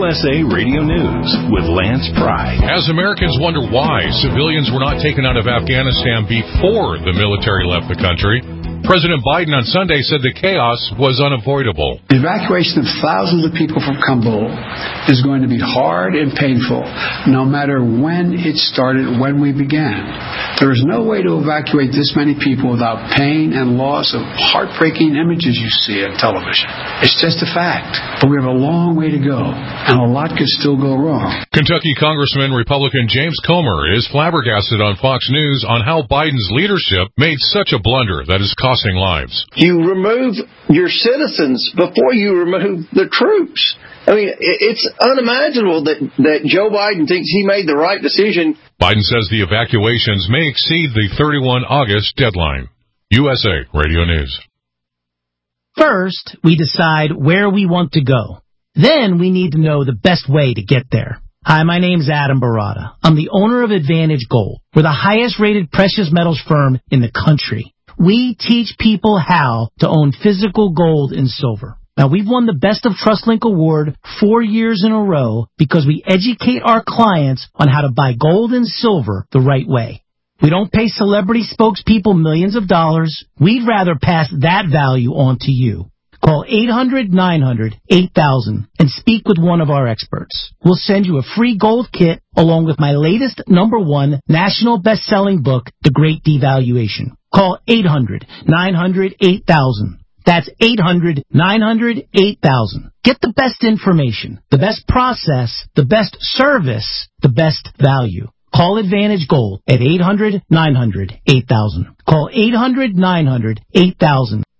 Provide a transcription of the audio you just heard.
USA Radio News with Lance Pry. As Americans wonder why civilians were not taken out of Afghanistan before the military left the country, President Biden on Sunday said the chaos was unavoidable. The evacuation of thousands of people from Kabul is going to be hard and painful, no matter when it started, when we began. There is no way to evacuate this many people without pain and loss of heartbreaking images you see on television. It's just a fact. But we have a long way to go, and a lot could still go wrong. Kentucky Congressman Republican James Comer is flabbergasted on Fox News on how Biden's leadership made such a blunder that is costing lives. You remove your citizens before you remove the troops. I mean, it's unimaginable that Joe Biden thinks he made the right decision. Biden says the evacuations may exceed the 31 August deadline. USA Radio News. First, we decide where we want to go. Then we need to know the best way to get there. Hi, my name's Adam Barada. I'm the owner of Advantage Gold. We're the highest rated precious metals firm in the country. We teach people how to own physical gold and silver. Now, we've won the Best of TrustLink Award 4 years in a row because we educate our clients on how to buy gold and silver the right way. We don't pay celebrity spokespeople millions of dollars. We'd rather pass that value on to you. Call 800-900-8000 and speak with one of our experts. We'll send you a free gold kit along with my latest #1 national best-selling book, The Great Devaluation. Call 800-900-8000. That's 800-900-8000. Get the best information, the best process, the best service, the best value. Call Advantage Gold at 800-900-8000. Call 800-900-8000.